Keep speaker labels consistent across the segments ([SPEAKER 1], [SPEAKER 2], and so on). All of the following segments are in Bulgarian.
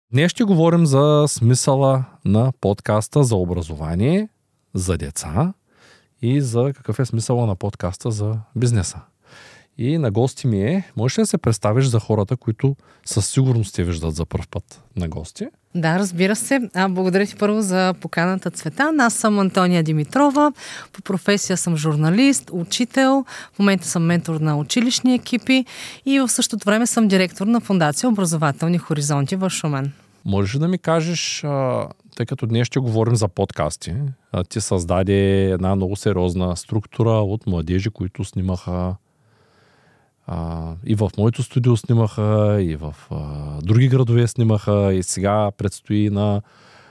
[SPEAKER 1] Днес ще говорим за смисъла на подкаста за образование, за деца и за какъв е смисъла на подкаста за бизнеса. И на гости ми можеш ли да се представиш за хората, които със сигурност те виждат за пръв път на гости?
[SPEAKER 2] Да, разбира се. Благодаря ти първо за поканата, Цветан. Аз съм Антония Димитрова. По професия съм журналист, учител. В момента съм ментор на училищни екипи и в същото време съм директор на Фондация Образователни хоризонти в Шумен.
[SPEAKER 1] Можеш ли да ми кажеш, тъй като днес ще говорим за подкасти, ти създаде една много сериозна структура от младежи, които снимаха и в моето студио снимаха, и в други градове снимаха, и сега предстои на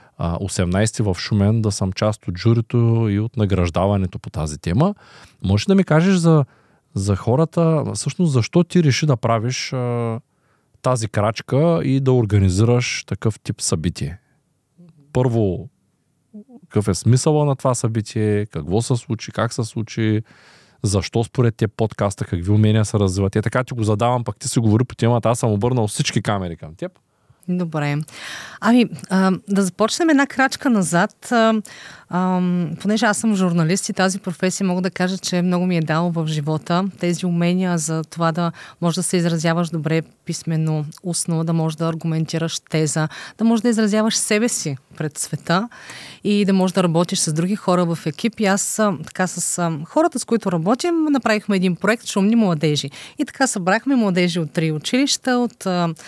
[SPEAKER 1] 18 в Шумен да съм част от журито и от награждаването по тази тема. Можеш да ми кажеш за хората, всъщност защо ти реши да правиш тази крачка и да организираш такъв тип събитие? Първо, какъв е смисъла на това събитие, какво се случи, как се случи, защо според те подкаста, какви умения се развиват. Така ти го задавам, пък ти си говори по темата, аз съм обърнал всички камери към теб.
[SPEAKER 2] Добре. Да започнем една крачка назад. Понеже аз съм журналист и тази професия мога да кажа, че много ми е дало в живота. Тези умения за това да можеш да се изразяваш добре писмено, устно, да можеш да аргументираш теза, да можеш да изразяваш себе си пред света и да можеш да работиш с други хора в екип. И аз така с хората, с които работим, направихме един проект "Шумни младежи". И така събрахме младежи от 3 училища, от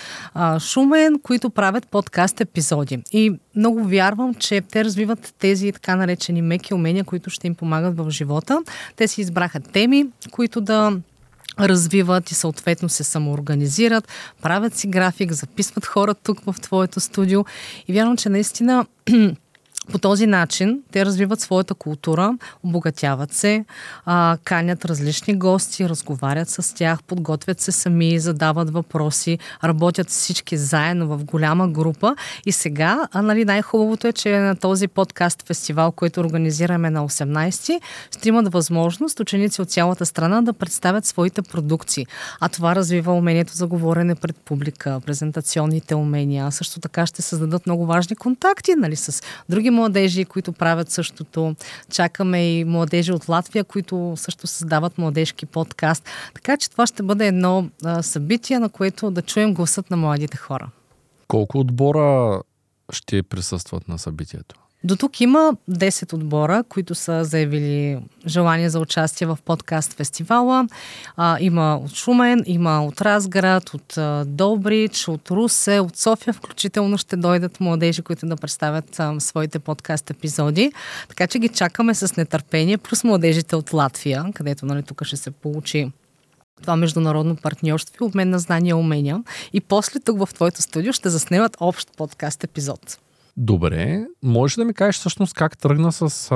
[SPEAKER 2] Шумен, които правят подкаст епизоди. И много вярвам, че те развиват тези така наречени меки умения, които ще им помагат в живота. Те си избраха теми, които да развиват и съответно се самоорганизират, правят си график, записват хора тук в твоето студио. И вярвам, че наистина по този начин те развиват своята култура, обогатяват се, канят различни гости, разговарят с тях, подготвят се сами, задават въпроси, работят всички заедно в голяма група. И сега, най-хубавото е, че на този подкаст фестивал, който организираме на 18, ще имат възможност ученици от цялата страна да представят своите продукции. А това развива умението за говорене пред публика, презентационните умения. Също така ще създадат много важни контакти, с други младежи, които правят същото. Чакаме и младежи от Латвия, които също създават младежки подкаст. Така че това ще бъде едно събитие, на което да чуем гласът на младите хора.
[SPEAKER 1] Колко отбора ще присъстват на събитието?
[SPEAKER 2] До тук има 10 отбора, които са заявили желание за участие в подкаст фестивала. Има от Шумен, има от Разград, от Добрич, от Русе, от София включително ще дойдат младежи, които да представят своите подкаст епизоди. Така че ги чакаме с нетърпение, плюс младежите от Латвия, където тук ще се получи това международно партньорство и обмен на знания и умения. И после тук в твоето студио ще заснемат общ подкаст епизод.
[SPEAKER 1] Добре, можеш да ми кажеш всъщност как тръгна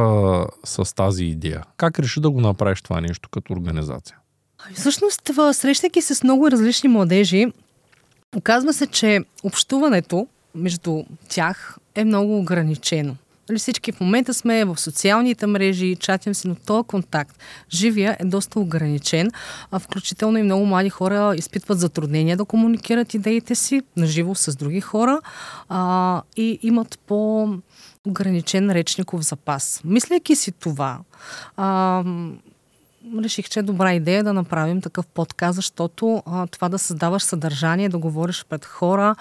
[SPEAKER 1] с тази идея? Как реши да го направиш това нещо като организация?
[SPEAKER 2] Всъщност, срещайки се с много различни младежи, оказва се, че общуването между тях е много ограничено. Всички в момента сме в социалните мрежи, чатим се, но този контакт, живия, е доста ограничен. Включително и много млади хора изпитват затруднения да комуникират идеите си наживо с други хора и имат по-ограничен речников запас. Мислейки си това, реших, че е добра идея да направим такъв подкаст, защото това да създаваш съдържание, да говориш пред хора,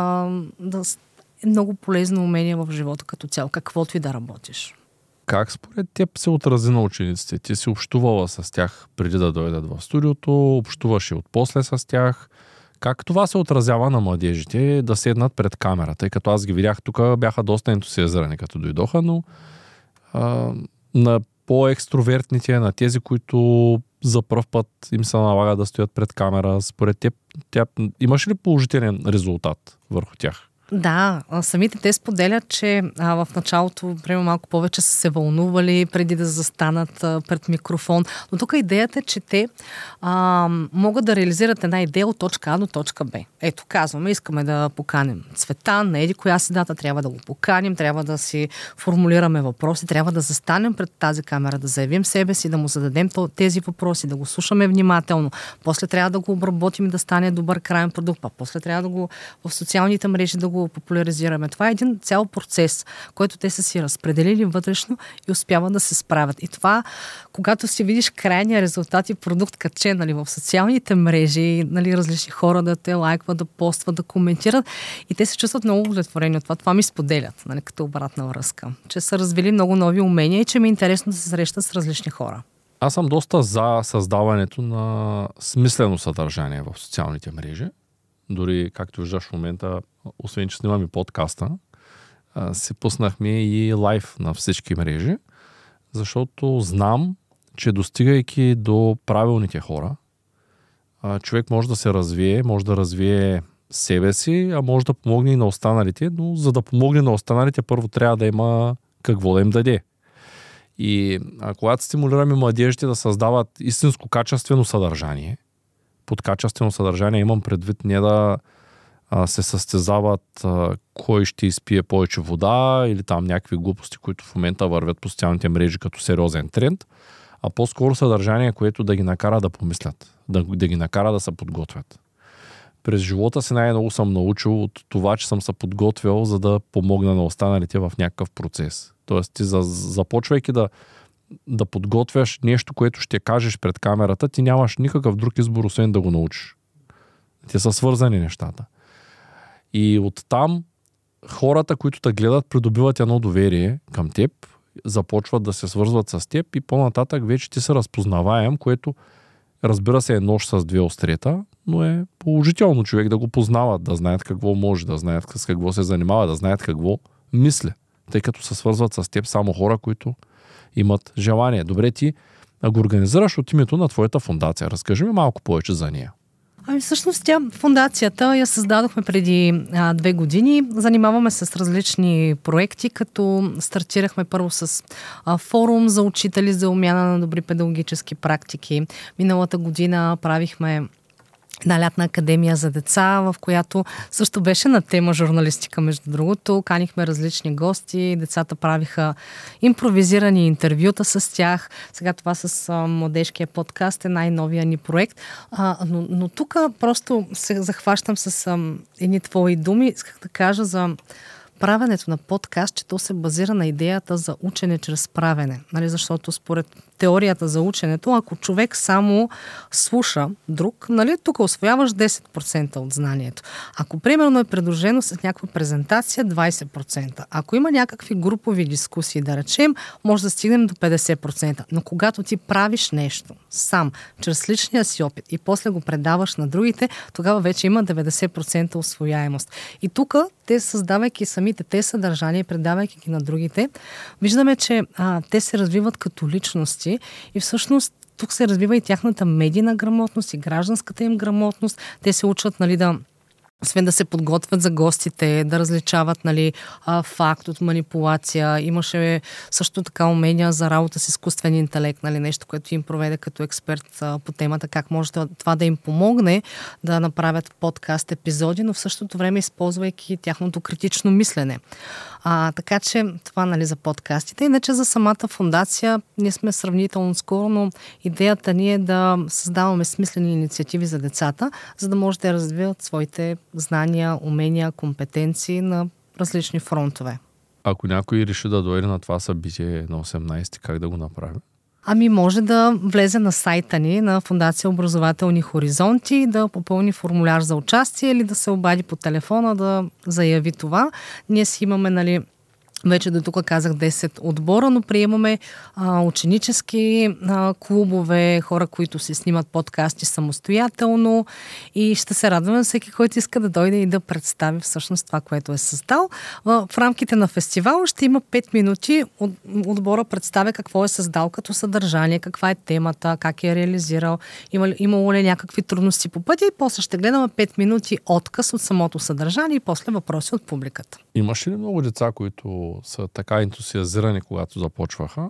[SPEAKER 2] е много полезно умение в живота като цяло, каквото и да работиш.
[SPEAKER 1] Как според теб се отрази на учениците? Ти си общувала с тях преди да дойдат в студиото, общуваш и отпосле с тях. Как това се отразява на младежите да седнат пред камерата? Тъй като аз ги видях тук, бяха доста ентусиазирани като дойдоха, но на по-екстровертните, на тези, които за пръв път им се налага да стоят пред камера, според теб имаш ли положителен резултат върху тях?
[SPEAKER 2] Да, самите те споделят, че в началото примерно малко повече са се вълнували преди да застанат пред микрофон. Но тук идеята е, че те могат да реализират една идея от точка А до точка Б. Ето, казваме, искаме да поканим Цветан, на еди коя си дата, трябва да го поканим, трябва да си формулираме въпроси, трябва да застанем пред тази камера, да заявим себе си, да му зададем тези въпроси, да го слушаме внимателно. После трябва да го обработим и да стане добър краен продукт. После трябва да го в социалните мрежи да го го популяризираме. Това е един цял процес, който те са си разпределили вътрешно и успяват да се справят. И това, когато си видиш крайния резултат и продукт качен, нали, в социалните мрежи, нали, различни хора да те лайкват, да постват, да коментират и те се чувстват много удовлетворени от това. Това ми споделят, нали, като обратна връзка. Че са развили много нови умения и че ми е интересно да се срещат с различни хора.
[SPEAKER 1] Аз съм доста за създаването на смислено съдържание в социалните мрежи. Дори, както виждаш в момента, освен че снимаме подкаста, си пуснахме и лайв на всички мрежи, защото знам, че достигайки до правилните хора, човек може да се развие, може да развие себе си, а може да помогне и на останалите, но за да помогне на останалите, първо трябва да има какво да им даде. И когато стимулираме младежите да създават истинско качествено съдържание, под качествено съдържание имам предвид не да се състезават кой ще изпие повече вода или там някакви глупости, които в момента вървят по социалните мрежи като сериозен тренд, а по-скоро съдържание, което да ги накара да помислят, да ги накара да се подготвят. През живота си най-много съм научил от това, че съм се подготвил, за да помогна на останалите в някакъв процес. Тоест ти започвайки да подготвяш нещо, което ще кажеш пред камерата, ти нямаш никакъв друг избор, освен да го научиш. Те са свързани нещата. И оттам хората, които те гледат, придобиват едно доверие към теб, започват да се свързват с теб и по-нататък вече ти се разпознаваем, което разбира се е нож с две острета, но е положително човек да го познават, да знаят какво може, да знаят с какво се занимава, да знаят какво мисли, тъй като се свързват с теб само хора, които имат желание. Добре, ти го организираш от името на твоята фондация. Разкажи ми малко повече за нея.
[SPEAKER 2] Всъщност фондацията я създадохме преди 2 години. Занимаваме се с различни проекти, като стартирахме първо с форум за учители за умяна на добри педагогически практики. Миналата година правихме една лятна академия за деца, в която също беше на тема журналистика, между другото. Канихме различни гости, децата правиха импровизирани интервюта с тях. Сега това с младежкия подкаст е най-новия ни проект. Но тук просто се захващам с едни твои думи. Исках да кажа за правенето на подкаст, че то се базира на идеята за учене чрез правене. Нали? Защото според теорията за ученето, ако човек само слуша друг, нали, тук освояваш 10% от знанието. Ако примерно е придружено с някаква презентация, 20%. Ако има някакви групови дискусии, да речем, може да стигнем до 50%. Но когато ти правиш нещо сам, чрез личния си опит и после го предаваш на другите, тогава вече има 90% усвояемост. И тук те, създавайки самите те съдържания и предавайки ги на другите, виждаме, че те се развиват като личности и всъщност тук се развива и тяхната медийна грамотност и гражданската им грамотност. Те се учат, нали, освен да се подготвят за гостите, да различават, нали, факт от манипулация. Имаше също така умения за работа с изкуствен интелект, нали, нещо, което им проведе като експерт по темата, как може това да им помогне да направят подкаст епизоди, но в същото време използвайки тяхното критично мислене. Така че това, нали, за подкастите. Иначе за самата фондация ние сме сравнително скоро, но идеята ни е да създаваме смислени инициативи за децата, за да може да развиват своите знания, умения, компетенции на различни фронтове.
[SPEAKER 1] Ако някой реши да дойде на това събитие на 18, как да го направи?
[SPEAKER 2] Може да влезе на сайта ни на Фондация Образователни хоризонти, да попълни формуляр за участие или да се обади по телефона да заяви това. Ние си имаме, нали, вече до тук казах 10 отбора, но приемаме ученически клубове, хора, които си снимат подкасти самостоятелно и ще се радваме на всеки, който иска да дойде и да представи всъщност това, което е създал. В рамките на фестивала ще има 5 минути. Отбора представя какво е създал като съдържание, каква е темата, как е реализирал, имало ли някакви трудности по пътя и после ще гледаме 5 минути отказ от самото съдържание и после въпроси от публиката.
[SPEAKER 1] Имаш ли много деца, които са така ентусиазирани, когато започваха?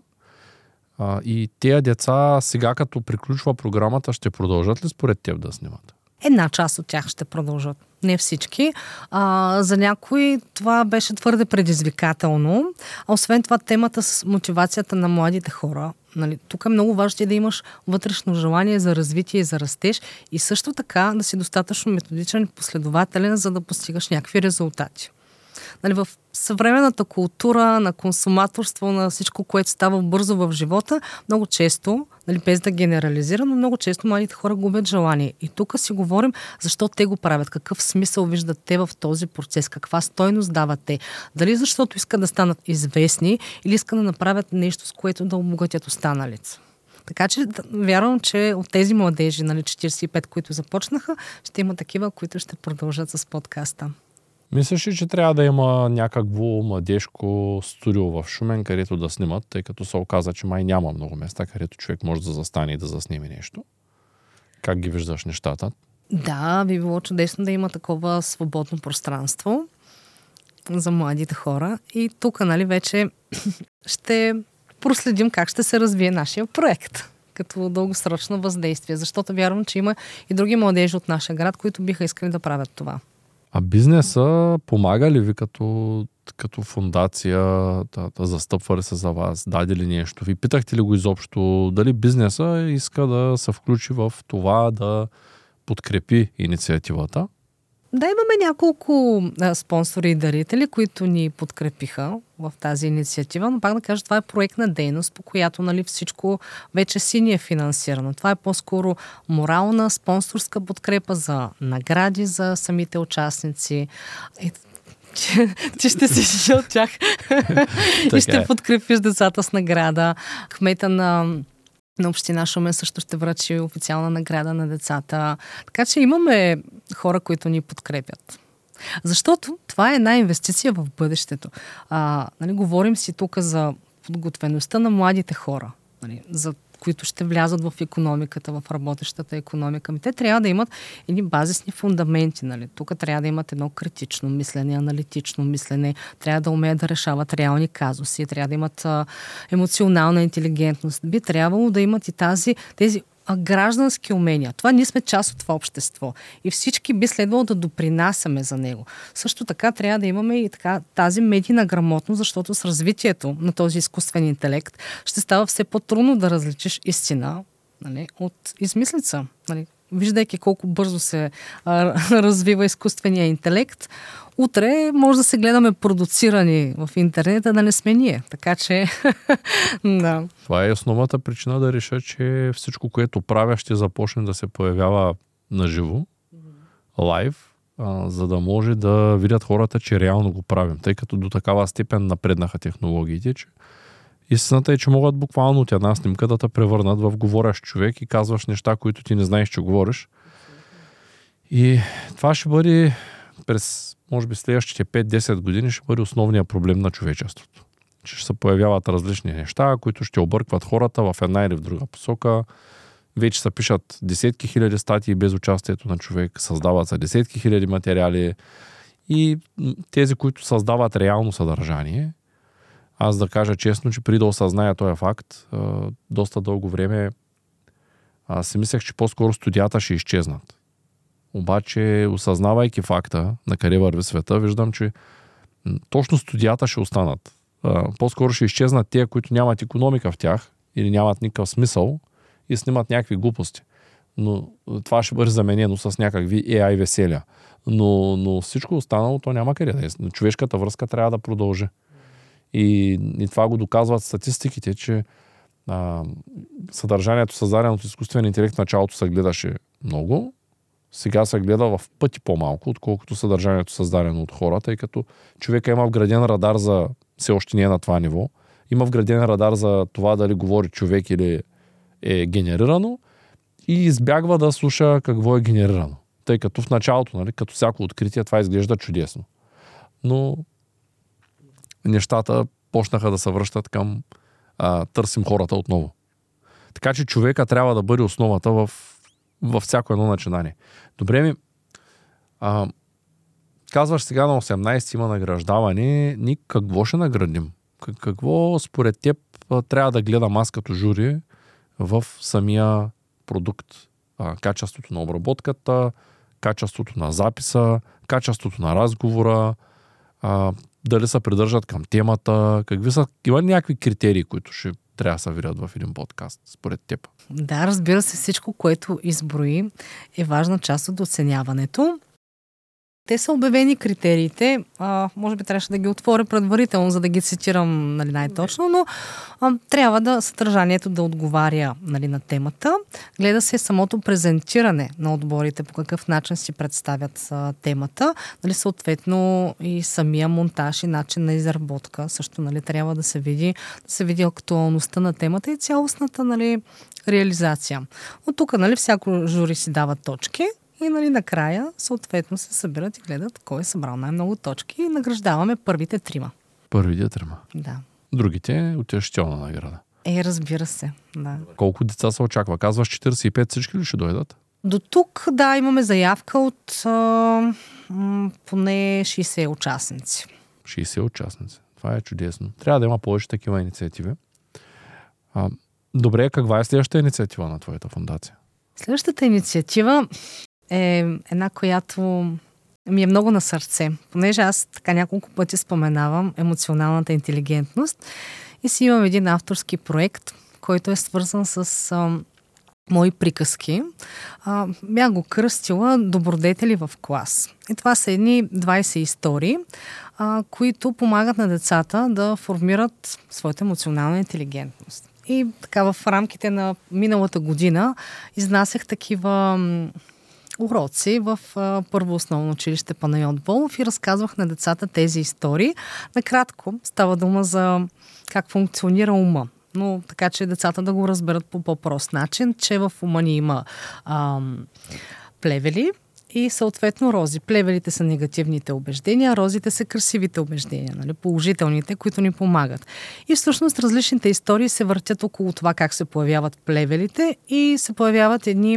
[SPEAKER 1] И тези деца сега, като приключва програмата, ще продължат ли според теб да снимат?
[SPEAKER 2] Една част от тях ще продължат. Не всички. За някои това беше твърде предизвикателно. Освен това, темата с мотивацията на младите хора. Нали, тук е много важно да имаш вътрешно желание за развитие и за растеж и също така да си достатъчно методичен и последователен, за да постигаш някакви резултати. нали, в съвременната култура на консуматорство, на всичко, което става бързо в живота, много често, нали, без да генерализирам, но много често младите хора губят желание. И тук си говорим защо те го правят, какъв смисъл виждат те в този процес, каква стойност дават те. Дали защото искат да станат известни или искат да направят нещо, с което да обогатят останалите. Така че вярвам, че от тези младежи, нали, 45, които започнаха, ще има такива, които ще продължат с подкаста.
[SPEAKER 1] Мислиш ли, че трябва да има някакво младежко студио в Шумен, където да снимат, тъй като се оказа, че май няма много места, където човек може да застане и да заснеме нещо? Как ги виждаш нещата?
[SPEAKER 2] Да, би било чудесно да има такова свободно пространство за младите хора. И тук, нали, вече ще проследим как ще се развие нашия проект като дългосрочно въздействие, защото вярвам, че има и други младежи от нашия град, които биха искали да правят това.
[SPEAKER 1] А бизнеса помага ли ви като фундация, да застъпва ли се за вас, даде ли нещо? Ви питахте ли го изобщо, дали бизнеса иска да се включи в това да подкрепи инициативата?
[SPEAKER 2] Да, имаме няколко спонсори и дарители, които ни подкрепиха в тази инициатива, но пак да кажа, това е проектна дейност, по която, нали, всичко вече си ни е финансирано. Това е по-скоро морална, спонсорска подкрепа за награди за самите участници. Ти ще си от тях и ще подкрепиш децата с награда. Кмета на община Шумен също ще връчи официална награда на децата. Така че имаме хора, които ни подкрепят. Защото това е една инвестиция в бъдещето. Нали, говорим си тук за подготвеността на младите хора, нали, за които ще влязат в икономиката, в работещата икономика. Те трябва да имат едни базисни фундаменти. Нали. Тук трябва да имат едно критично мислене, аналитично мислене, трябва да умеят да решават реални казуси, трябва да имат емоционална интелигентност. Би трябвало да имат и тези граждански умения. Това ние сме част от това общество и всички би следвало да допринасяме за него. Също така трябва да имаме и тази медийна грамотност, защото с развитието на този изкуствен интелект ще става все по-трудно да различиш истина, нали, от измислица. Нали. Виждайки колко бързо се развива изкуствения интелект, утре може да се гледаме продуцирани в интернета, да не сме ние. Така че, да.
[SPEAKER 1] Това е основната причина да реша, че всичко, което правя, ще започне да се появява наживо, лайв, за да може да видят хората, че реално го правим. Тъй като до такава степен напреднаха технологиите, че истината е, че могат буквално от една снимка да те превърнат в говорещ човек и казваш неща, които ти не знаеш, че говориш. И това ще бъде през, може би, следващите 5-10 години ще бъде основният проблем на човечеството. Че ще се появяват различни неща, които ще объркват хората в една или в друга посока. Вече се пишат десетки хиляди статии без участието на човек, създават се десетки хиляди материали и тези, които създават реално съдържание. Аз да кажа честно, че преди да осъзная този факт, доста дълго време си мислех, че по-скоро студията ще изчезнат. Обаче, осъзнавайки факта на къде върви света, виждам, че точно студията ще останат. По-скоро ще изчезнат тези, които нямат икономика в тях или нямат никакъв смисъл и снимат някакви глупости. Но това ще бъде заменено с някакви AI веселия. Но всичко останало, то няма къде да е. Човешката връзка трябва да продължи. И това го доказват статистиките, че съдържанието, създадено от изкуствен интелект, в началото се гледаше много, сега се гледа в пъти по-малко, отколкото съдържанието, създадено от хората, тъй като човека има вграден радар за... все още не е на това ниво. Има вграден радар за това дали говори човек или е генерирано и избягва да слуша какво е генерирано. Тъй като в началото, нали, като всяко откритие, това изглежда чудесно. Но нещата почнаха да се връщат към търсим хората отново. Така че човека трябва да бъде основата във всяко едно начинание. Добре ми, казваш сега на 18 има награждаване, ние какво ще наградим? Какво според теб трябва да гледам аз като жури в самия продукт? Качеството на обработката, качеството на записа, качеството на разговора, дали се придържат към темата, има ли някакви критерии, които ще трябва да се видят в един подкаст, според теб?
[SPEAKER 2] Да, разбира се, всичко, което изброи, е важна част от оценяването. Те са обявени критериите. Може би трябваше да ги отворя предварително, за да ги цитирам най-точно, но трябва съдържанието да отговаря на темата. Гледа се самото презентиране на отборите, по какъв начин си представят темата. Съответно и самия монтаж и начин на изработка. Също трябва да се види актуалността на темата и цялостната реализация. От тук всяко жури си дава точки. И накрая, съответно, се събират и гледат кой е събрал най-много точки и награждаваме първите 3.
[SPEAKER 1] Първите 3.
[SPEAKER 2] Да.
[SPEAKER 1] Другите утешителна награда.
[SPEAKER 2] Разбира се. Да.
[SPEAKER 1] Колко деца се очаква? Казваш 45, всички ли ще дойдат?
[SPEAKER 2] До тук, да, имаме заявка от поне 60 участници.
[SPEAKER 1] 60 участници. Това е чудесно. Трябва да има повече такива инициативи. Добре, каква е следващата инициатива на твоята фондация?
[SPEAKER 2] Следващата инициатива е една, която ми е много на сърце. Понеже аз така няколко пъти споменавам емоционалната интелигентност и си имам един авторски проект, който е свързан с мои приказки. Бях го кръстила "Добродетели в клас". И това са едни 20 истории, които помагат на децата да формират своята емоционална интелигентност. И така в рамките на миналата година изнасях такива уроци в първо основно училище Панайот Волов и разказвах на децата тези истории. Накратко става дума за как функционира ума. Но така, че децата да го разберат по по-прост начин, че в ума ни има плевели и съответно рози. Плевелите са негативните убеждения, розите са красивите убеждения, положителните, които ни помагат. И всъщност различните истории се въртят около това как се появяват плевелите и се появяват едни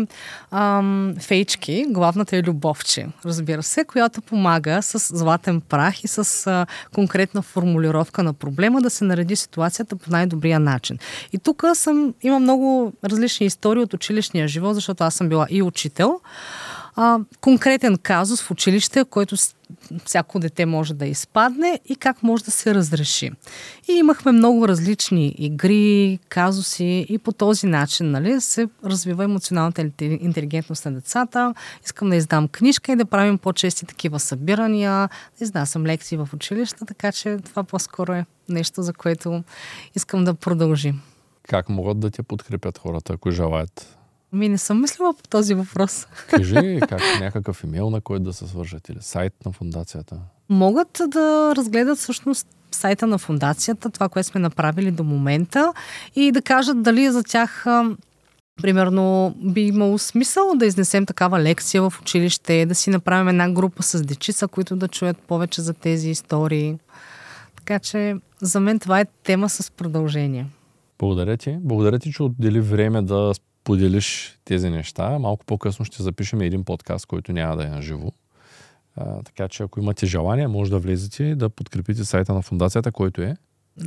[SPEAKER 2] фейчки, главната е Любовче, разбира се, която помага с златен прах и с конкретна формулировка на проблема да се нареди ситуацията по най-добрия начин. И тук имам много различни истории от училищния живот, защото аз съм била и учител. Конкретен казус в училище, който всяко дете може да изпадне и как може да се разреши. И имахме много различни игри, казуси и по този начин се развива емоционалната интелигентност на децата. Искам да издам книжка и да правим по-чести такива събирания, да изнасям лекции в училища, така че това по-скоро е нещо, за което искам да продължим.
[SPEAKER 1] Как могат да те подкрепят хората, ако желаят?
[SPEAKER 2] Не съм мислила по този въпрос.
[SPEAKER 1] Кажи как някакъв имейл, на който да се свържат или сайт на фондацията?
[SPEAKER 2] Могат да разгледат всъщност сайта на фондацията, това, което сме направили до момента и да кажат дали за тях примерно би имало смисъл да изнесем такава лекция в училище, да си направим една група с дечица, които да чуят повече за тези истории. Така че за мен това е тема с продължение.
[SPEAKER 1] Благодаря ти. Благодаря ти, че отдели време да поделиш тези неща. Малко по-късно ще запишем един подкаст, който няма да е на живо. Така че ако имате желание, може да влезете и да подкрепите сайта на фондацията, който е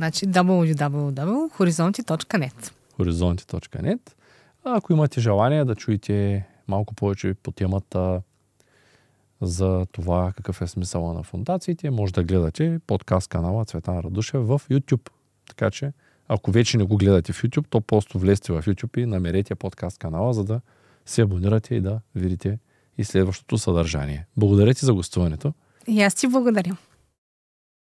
[SPEAKER 2] www.horizonti.net
[SPEAKER 1] horizonti.net. Ако имате желание да чуете малко повече по темата за това какъв е смисъла на фондациите, може да гледате подкаст канала Цветан Радушев в YouTube. Така че ако вече не го гледате в YouTube, то просто влезте в YouTube и намерете подкаст канала, за да се абонирате и да видите и следващото съдържание. Благодаря ти за гостуването.
[SPEAKER 2] И аз ти благодаря.